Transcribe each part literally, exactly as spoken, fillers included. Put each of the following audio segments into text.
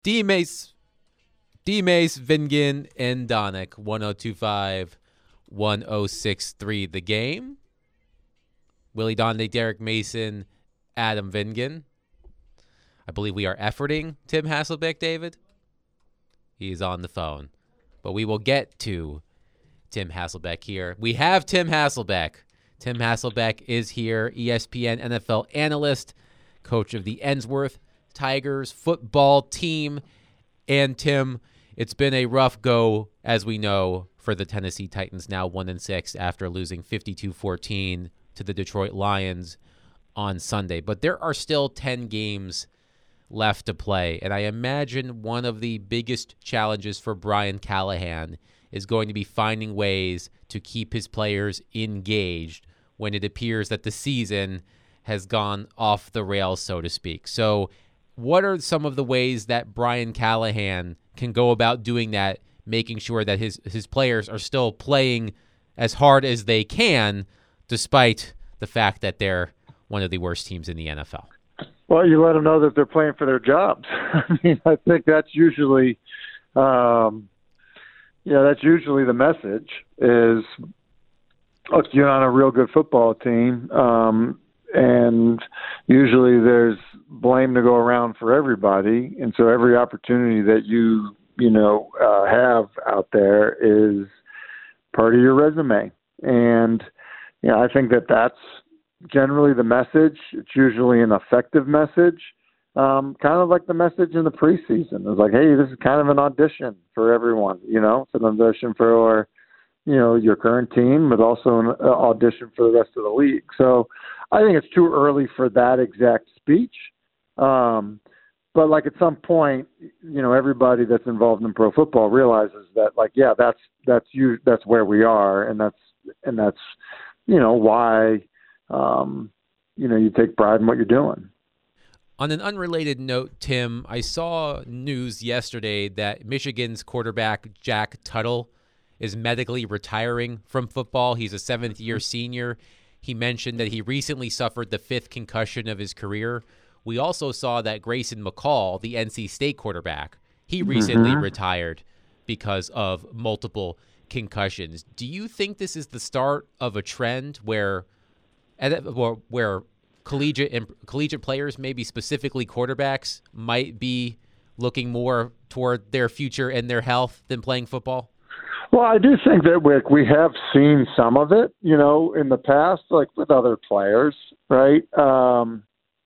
D Mace, D Mace, Vingan, and Donick. one oh two five, one oh six three. The Game. Willie Donde, Derek Mason, Adam Vingan. I believe we are efforting Tim Hasselbeck, David. He's on the phone. But we will get to Tim Hasselbeck here. We have Tim Hasselbeck. Tim Hasselbeck is here, E S P N N F L analyst, coach of the Ensworth Tigers football team. And Tim, it's been a rough go, as we know, for the Tennessee Titans, now one and six after losing fifty-two fourteen to the Detroit Lions on Sunday. But there are still ten games left to play, and I imagine one of the biggest challenges for Brian Callahan is going to be finding ways to keep his players engaged when it appears that the season has gone off the rails, so to speak. So what are some of the ways that Brian Callahan can go about doing that, making sure that his, his players are still playing as hard as they can, despite the fact that they're one of the worst teams in the N F L? Well, you let them know that they're playing for their jobs. I mean, I think that's usually, um, yeah, that's usually the message is, look, you're on a real good football team, um, and usually there's blame to go around for everybody, and so every opportunity that you, you know, uh, have out there is part of your resume. And, you know, I think that that's generally the message. It's usually an effective message, um, kind of like the message in the preseason. It's like, hey, this is kind of an audition for everyone, you know, it's an audition for, you know, your current team, but also an uh, audition for the rest of the league. So I think it's too early for that exact speech. Um, but like at some point, you know, everybody that's involved in pro football realizes that, like, yeah, that's, that's you, that's where we are. And that's, and that's, you know, why, Um, you know, you take pride in what you're doing. On an unrelated note, Tim, I saw news yesterday that Michigan's quarterback Jack Tuttle is medically retiring from football. He's a seventh-year senior. He mentioned that he recently suffered the fifth concussion of his career. We also saw that Grayson McCall, the N C State quarterback, he recently mm-hmm. retired because of multiple concussions. Do you think this is the start of a trend where where collegiate and collegiate players, maybe specifically quarterbacks, might be looking more toward their future and their health than playing football? Well, I do think that we, we have seen some of it, you know, in the past, like with other players, right? Um,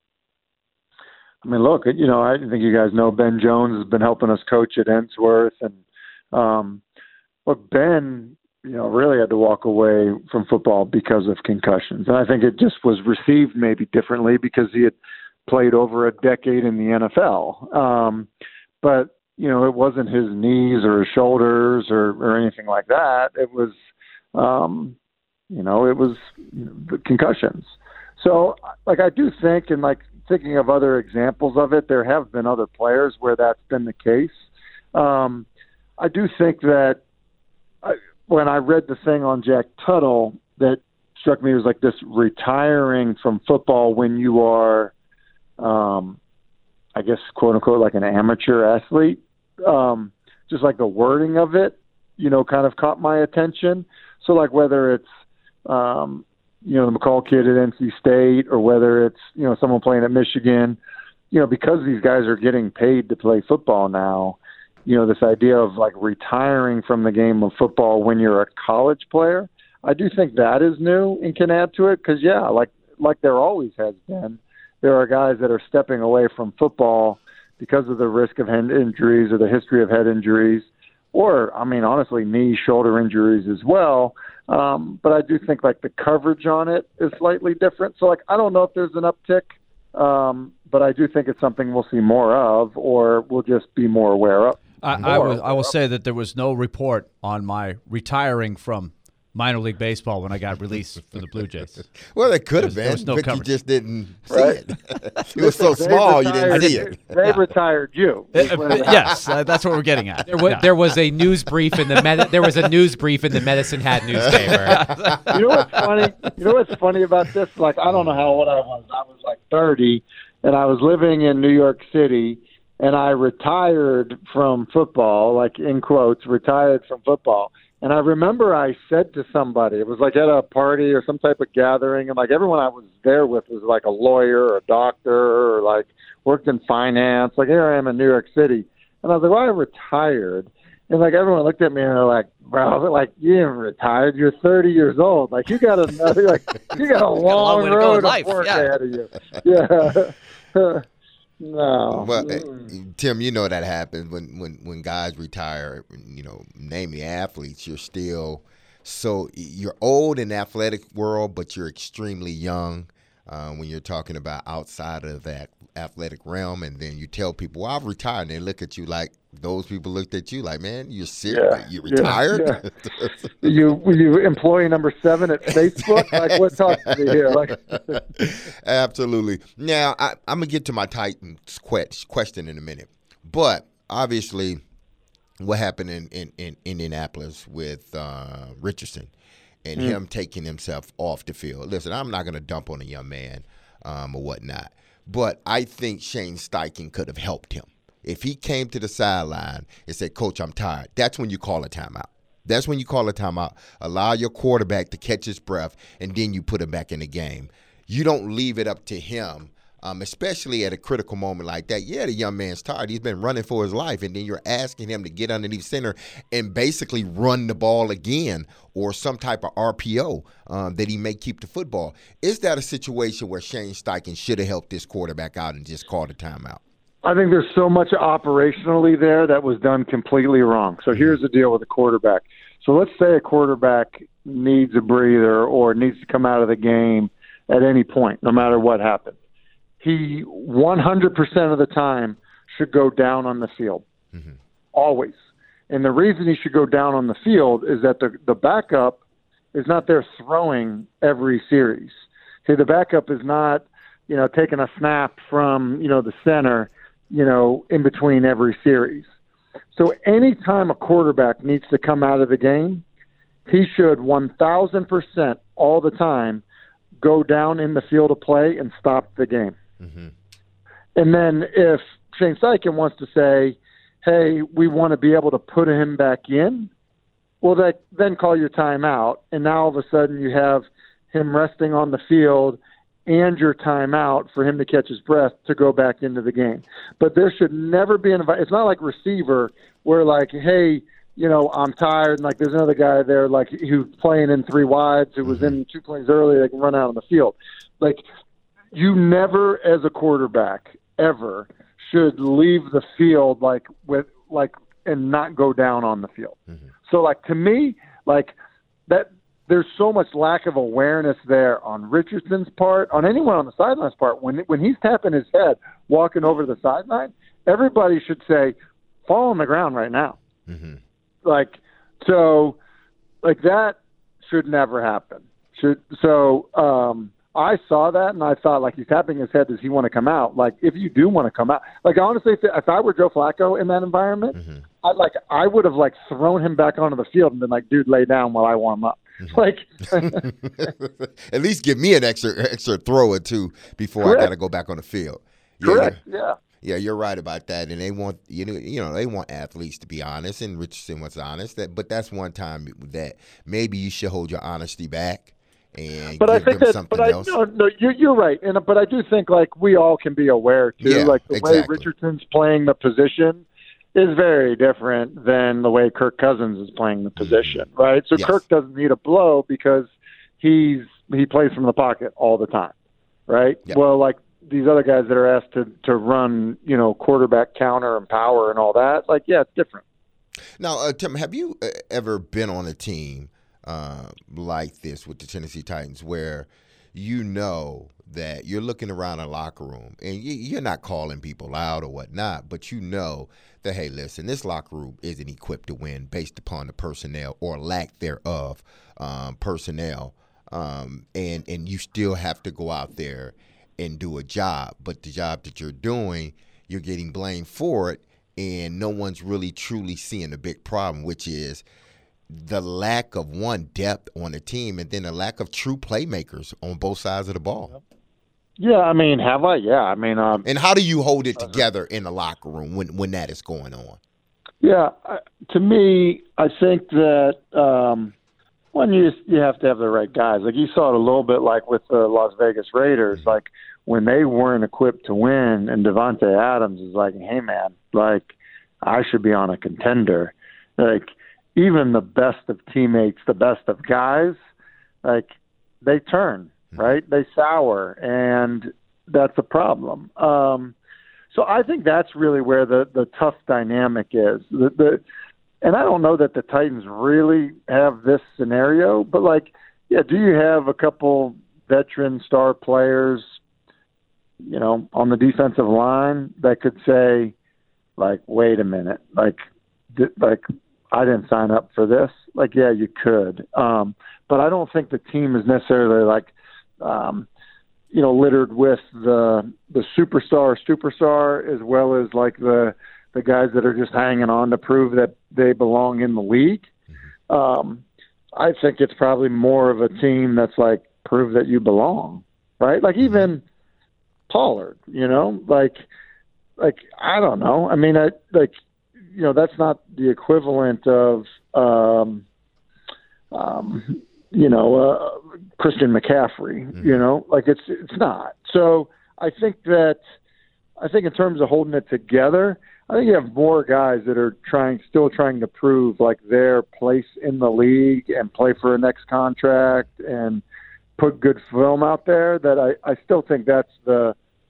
I mean, look, you know, I think you guys know Ben Jones has been helping us coach at Ensworth. And, um, look, Ben, you know, really had to walk away from football because of concussions. And I think it just was received maybe differently because he had played over a decade in the N F L. Um, but, you know, it wasn't his knees or his shoulders or, or anything like that. It was, um, you know, it was the concussions. So, like, I do think, and like thinking of other examples of it, there have been other players where that's been the case. Um, I do think that, I, when I read the thing on Jack Tuttle, that struck me as like this retiring from football when you are, um, I guess, quote unquote, like an amateur athlete. Um, just like the wording of it, you know, kind of caught my attention. So like whether it's, um, you know, the McCall kid at N C State or whether it's, you know, someone playing at Michigan, you know, because these guys are getting paid to play football now, you know, this idea of like retiring from the game of football when you're a college player, I do think that is new and can add to it. Cause yeah, like, like there always has been, there are guys that are stepping away from football because of the risk of head injuries or the history of head injuries, or, I mean, honestly, knee, shoulder injuries as well. Um, but I do think like the coverage on it is slightly different. So like, I don't know if there's an uptick, um, but I do think it's something we'll see more of, or we'll just be more aware of. I, I will. I will say that there was no report on my retiring from minor league baseball when I got released for the Blue Jays. Well, it could have there was, been, there was no but coverage. you just didn't see Right. it. It was so small you didn't see it. They retired you. Uh, uh, yes, uh, that's what we're getting at. There was, Yeah. there was a news brief in the Med- there was a news brief in the Medicine Hat newspaper. You know what's funny? You know what's funny about this? Like, I don't know how old I was. I was like thirty, and I was living in New York City, and I retired from football, like in quotes, retired from football. And I remember I said to somebody, it was like at a party or some type of gathering, and like everyone I was there with was like a lawyer or a doctor or like worked in finance. Like here I am in New York City. And I was like, well, I retired. And like everyone looked at me and they're like, bro, like you haven't retired. You're thirty years old. Like you got another, like you got a long, long way to go road in life. of work Yeah. ahead of you. Yeah. No. Well, uh, Tim, you know that happens when, when, when guys retire, you know, namely athletes, you're still so you're old in the athletic world, but you're extremely young uh, when you're talking about outside of that athletic realm. And then you tell people, well, I've retired. And they look at you like those people looked at you like, man, you're serious. Yeah, You retired? Yeah, yeah. you you employee number seven at Facebook? Like, what talks to me here? Like, Absolutely. Now, I, I'm going to get to my Titans que- question in a minute. But obviously, what happened in, in, in Indianapolis with uh, Richardson and mm. him taking himself off the field. Listen, I'm not going to dump on a young man um, or whatnot. But I think Shane Steichen could have helped him. If he came to the sideline and said, Coach, I'm tired, that's when you call a timeout. That's when you call a timeout. Allow your quarterback to catch his breath, and then you put him back in the game. You don't leave it up to him, um, especially at a critical moment like that. Yeah, the young man's tired. He's been running for his life, and then you're asking him to get underneath center and basically run the ball again or some type of R P O um, that he may keep the football. Is that a situation where Shane Steichen should have helped this quarterback out and just called a timeout? I think there's so much operationally there that was done completely wrong. So here's the deal with the quarterback. So let's say a quarterback needs a breather or needs to come out of the game at any point, no matter what happens. He one hundred percent of the time should go down on the field, mm-hmm. always. And the reason he should go down on the field is that the, the backup is not there throwing every series. See, the backup is not, you know, taking a snap from, you know, the center, you know, in between every series. So anytime a quarterback needs to come out of the game, he should one thousand percent all the time go down in the field of play and stop the game. Mm-hmm. And then if Shane Steichen wants to say, hey, we want to be able to put him back in, well, that, then call your timeout. And now all of a sudden you have him resting on the field and your timeout for him to catch his breath to go back into the game. But there should never be an – it's not like receiver where like, hey, you know, I'm tired, and like there's another guy there like who's playing in three wides who was in two plays early, they can run out on the field. Like you never as a quarterback ever should leave the field like with like and not go down on the field. Mm-hmm. So like to me, like that – there's so much lack of awareness there on Richardson's part, on anyone on the sideline's part. When when he's tapping his head, walking over the sideline, everybody should say, fall on the ground right now. Mm-hmm. Like, so, like that should never happen. Should So um, I saw that, and I thought, like, he's tapping his head. Does he want to come out? Like, if you do want to come out. Like, honestly, if, if I were Joe Flacco in that environment, mm-hmm. I like I would have, like, thrown him back onto the field and been like, dude, lay down while I warm up. Like, at least give me an extra extra throw or two before correct. I got to go back on the field. Yeah, correct. Yeah. Yeah, you're right about that. And they want you know you know they want athletes to be honest, and Richardson was honest. That, but that's one time that maybe you should hold your honesty back and but give I think them that, something but else. I, no, no, you're you're right. And but I do think like we all can be aware too. Yeah, like the exactly. way Richardson's playing the position is very different than the way Kirk Cousins is playing the position, mm-hmm. right? So yes. Kirk doesn't need a blow because he's he plays from the pocket all the time, right? Yep. Well, like these other guys that are asked to to run, you know, quarterback counter and power and all that, like yeah, it's different. Now, uh, Tim, have you uh, ever been on a team uh, like this with the Tennessee Titans where you know that you're looking around a locker room and you, you're not calling people out or whatnot, but you know that, hey, listen, this locker room isn't equipped to win based upon the personnel or lack thereof um, personnel, um, and, and you still have to go out there and do a job. But the job that you're doing, you're getting blamed for it, and no one's really truly seeing the big problem, which is the lack of, one, depth on the team, and then the lack of true playmakers on both sides of the ball. Yeah, I mean, have I? Yeah, I mean, um, And how do you hold it together in the locker room when, when that is going on? yeah. I, to me, I think that um, one, you just, you have to have the right guys. Like you saw it a little bit, like with the Las Vegas Raiders, like when they weren't equipped to win, and Devontae Adams is like, "Hey, man, like I should be on a contender." Like even the best of teammates, the best of guys, like they turn. Right? They sour, and that's a problem. Um, so I think that's really where the, the tough dynamic is. The, the, and I don't know that the Titans really have this scenario, but, like, yeah, do you have a couple veteran star players, you know, on the defensive line that could say, like, wait a minute, like, th- like I didn't sign up for this? Like, yeah, you could. Um, but I don't think the team is necessarily, like, Um, you know, littered with the the superstar superstar as well as like the the guys that are just hanging on to prove that they belong in the league. Um, I think it's probably more of a team that's like prove that you belong, right? Like even Pollard, you know, like like I don't know. I mean, I like you know that's not the equivalent of um, um, you know, uh, Christian McCaffrey, mm-hmm. you know, like it's, it's not. So I think that, I think in terms of holding it together, I think you have more guys that are trying, still trying to prove like their place in the league and play for a next contract and put good film out there that I, I still think that's the,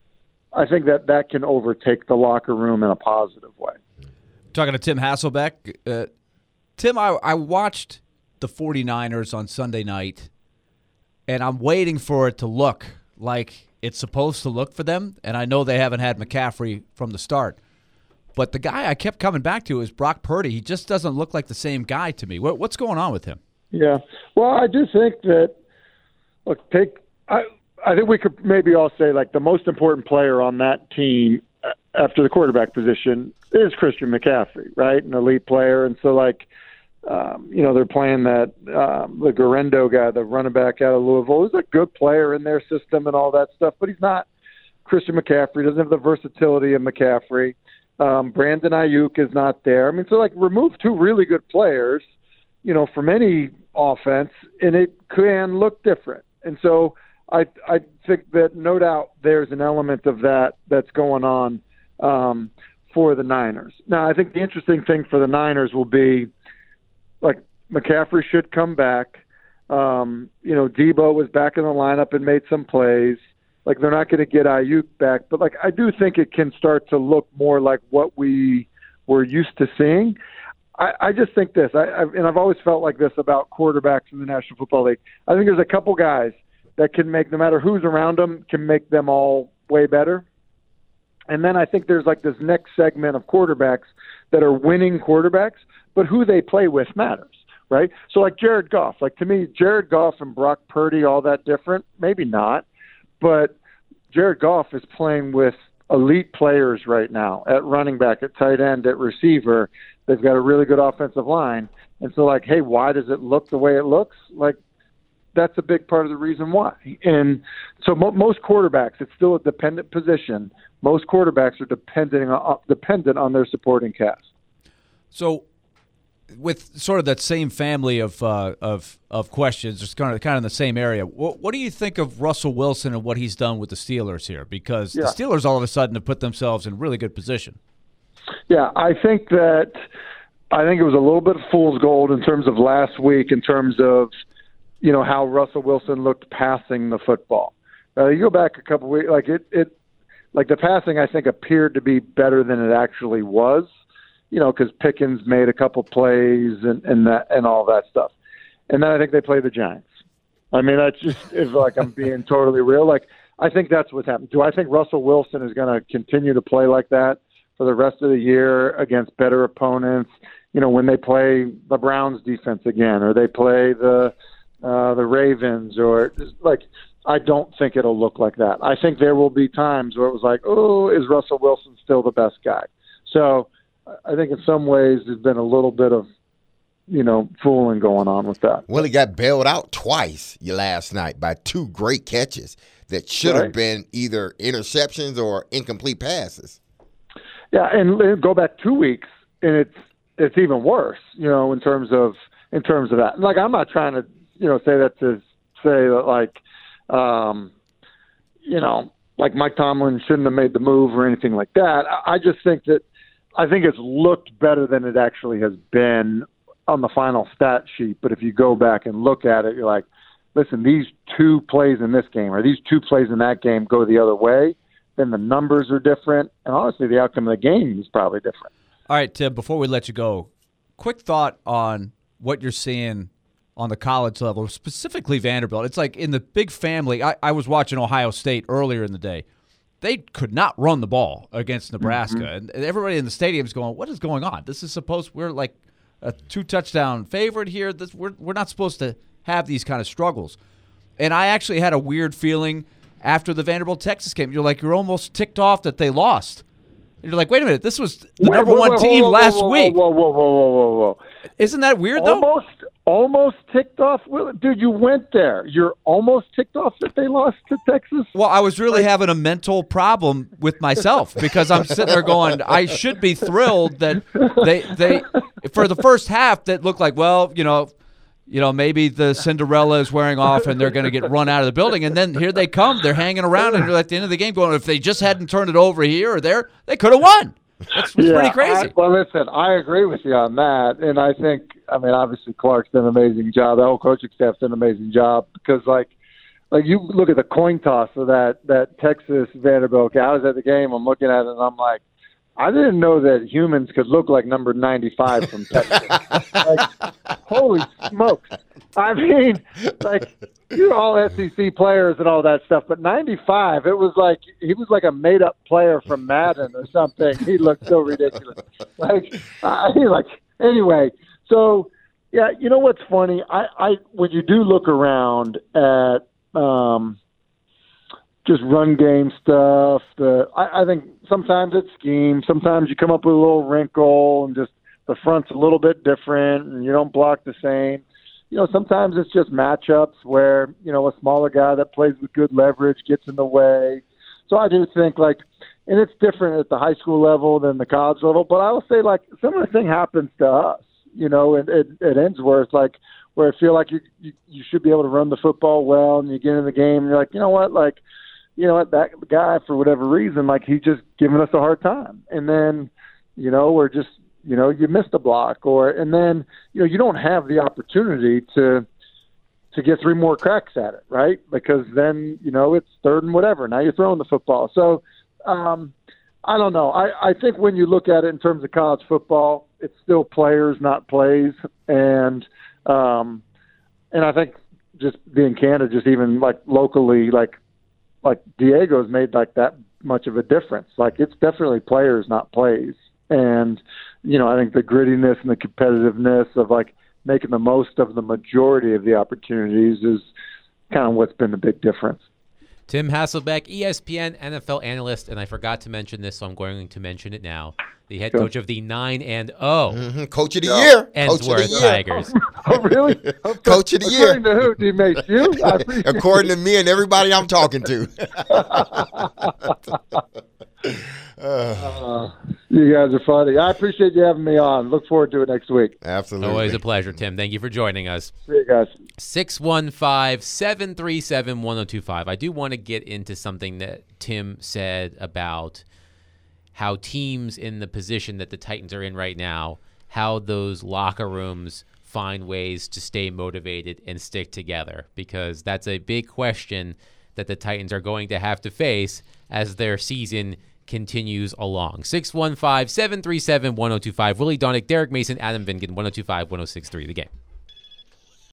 I think that that can overtake the locker room in a positive way. Talking to Tim Hasselbeck. Uh, Tim, I, I watched the 49ers on Sunday night, and I'm waiting for it to look like it's supposed to look for them, and I know they haven't had McCaffrey from the start. But the guy I kept coming back to is Brock Purdy. He just doesn't look like the same guy to me. What, what's going on with him? Yeah. Well, I do think that, look, take I, I think we could maybe all say, like, the most important player on that team after the quarterback position is Christian McCaffrey, right? An elite player. And so, like, Um, you know, they're playing that um, the Garendo guy, the running back out of Louisville. He's a good player in their system and all that stuff, but he's not Christian McCaffrey. Doesn't have the versatility of McCaffrey. Um, Brandon Ayuk is not there. I mean, so like remove two really good players, you know, from any offense, and it can look different. And so I I think that no doubt there's an element of that that's going on um, for the Niners. Now, I think the interesting thing for the Niners will be, like, McCaffrey should come back. Um, you know, Debo was back in the lineup and made some plays. Like, they're not going to get Ayuk back. But, like, I do think it can start to look more like what we were used to seeing. I, I just think this, I, I've, and I've always felt like this about quarterbacks in the National Football League. I think there's a couple guys that can make, no matter who's around them, can make them all way better. And then I think there's, like, this next segment of quarterbacks that are winning quarterbacks, but who they play with matters, right? So, like, Jared Goff. Like, to me, Jared Goff and Brock Purdy, all that different? Maybe not. But Jared Goff is playing with elite players right now at running back, at tight end, at receiver. They've got a really good offensive line. And so, like, hey, why does it look the way it looks? Like, that's a big part of the reason why. And so mo- most quarterbacks, it's still a dependent position. Most quarterbacks are dependent on, dependent on their supporting cast. So, with sort of that same family of uh, of of questions, just kind of kind of in the same area. What, what do you think of Russell Wilson and what he's done with the Steelers here? Because yeah. the Steelers all of a sudden have put themselves in a really good position. Yeah, I think that I think it was a little bit of fool's gold in terms of last week, in terms of, you know, how Russell Wilson looked passing the football. Uh, you go back a couple weeks, like it, it, like the passing, I think appeared to be better than it actually was. You know, because Pickens made a couple plays and, and that and all that stuff. And then I think they play the Giants. I mean, that just is like, I'm being totally real. Like, I think that's what's happened. Do I think Russell Wilson is going to continue to play like that for the rest of the year against better opponents? You know, when they play the Browns defense again, or they play the uh, the Ravens, or like, I don't think it'll look like that. I think there will be times where it was like, oh, is Russell Wilson still the best guy? So I think in some ways there's been a little bit of you know, fooling going on with that. Well, he got bailed out twice last night by two great catches that should have Right. been either interceptions or incomplete passes. Yeah, and uh, go back two weeks, and it's it's even worse, you know, in terms of in terms of that. Like, I'm not trying to, you know, say that to say that like, um, you know, like Mike Tomlin shouldn't have made the move or anything like that. I, I just think that I think it's looked better than it actually has been on the final stat sheet. But if you go back and look at it, you're like, listen, these two plays in this game or these two plays in that game go the other way, then the numbers are different. And honestly, the outcome of the game is probably different. All right, Tim, before we let you go, quick thought on what you're seeing on the college level, specifically Vanderbilt. It's like in the big family, I, I was watching Ohio State earlier in the day. They could not run the ball against Nebraska. Mm-hmm. And everybody in the stadium is going, what is going on? This is supposed, we're like a two-touchdown favorite here. This, we're, we're not supposed to have these kind of struggles. And I actually had a weird feeling after the Vanderbilt-Texas game. You're like, you're almost ticked off that they lost. And you're like, wait a minute, this was the Wait, number whoa, one whoa, team whoa, last whoa, week. Whoa, whoa, whoa, whoa, whoa, whoa. Isn't that weird, though? Almost, almost ticked off. Dude, you went there. You're almost ticked off that they lost to Texas? Well, I was really having a mental problem with myself because I'm sitting there going, I should be thrilled that they they for the first half that looked like, well, you know, you know, maybe the Cinderella is wearing off and they're going to get run out of the building, and then here they come, they're hanging around, and you're at the end of the game going, if they just hadn't turned it over here or there, they could have won. That's, that's yeah, pretty crazy. I, well, listen, I agree with you on that, and I think, I mean, obviously Clark's done an amazing job. The whole coaching staff's done an amazing job because, like, like you look at the coin toss of that that Texas Vanderbilt game. I was at the game. I'm looking at it, and I'm like, I didn't know that humans could look like number ninety-five from Texas. Like, holy smokes! I mean, like, you're all S E C players and all that stuff, but ninety-five, it was like he was like a made-up player from Madden or something. He looked so ridiculous. Like, uh, he like anyway. So, yeah, you know what's funny? I, I when you do look around at um, just run game stuff, the I, I think sometimes it's scheme. Sometimes you come up with a little wrinkle and just the front's a little bit different and you don't block the same. You know, sometimes it's just matchups where, you know, a smaller guy that plays with good leverage gets in the way. So I do think, like, and it's different at the high school level than the college level, but I will say, like, similar thing happens to us, you know, at, at, at Ensworth, like, where I feel like you, you you should be able to run the football well, and you get in the game, and you're like, you know what, like, you know what, that guy, for whatever reason, like, he's just giving us a hard time. And then, you know, we're just, you know, you missed a block, or and then you know you don't have the opportunity to to get three more cracks at it, right? Because then you know it's third and whatever. Now you're throwing the football. So um, I don't know. I, I think when you look at it in terms of college football, it's still players, not plays, and um, and I think just being candid, just even like locally, like like Diego's made like that much of a difference. Like it's definitely players, not plays. And, you know, I think the grittiness and the competitiveness of, like, making the most of the majority of the opportunities is kind of what's been the big difference. Tim Hasselbeck, E S P N N F L analyst, and I forgot to mention this, so I'm going to mention it now. The head Sure. coach of the nine and oh Mm-hmm. Coach of the year. Ensworth Coach of the year. Tigers. Oh, really? Coach of the year. According to who, D-Mace? You? I appreciate According to me and everybody I'm talking to. Uh, you guys are funny. I appreciate you having me on. Look forward to it next week. Absolutely. Always a pleasure, Tim. Thank you for joining us. See you guys. six one five, seven three seven, one oh two five. I do want to get into something that Tim said about how teams in the position that the Titans are in right now, how those locker rooms find ways to stay motivated and stick together, because that's a big question that the Titans are going to have to face as their season continues along. six one five, seven three seven, one oh two five. Willie Donick, Derek Mason, Adam Vingan, one oh two five, one oh six three, The Game.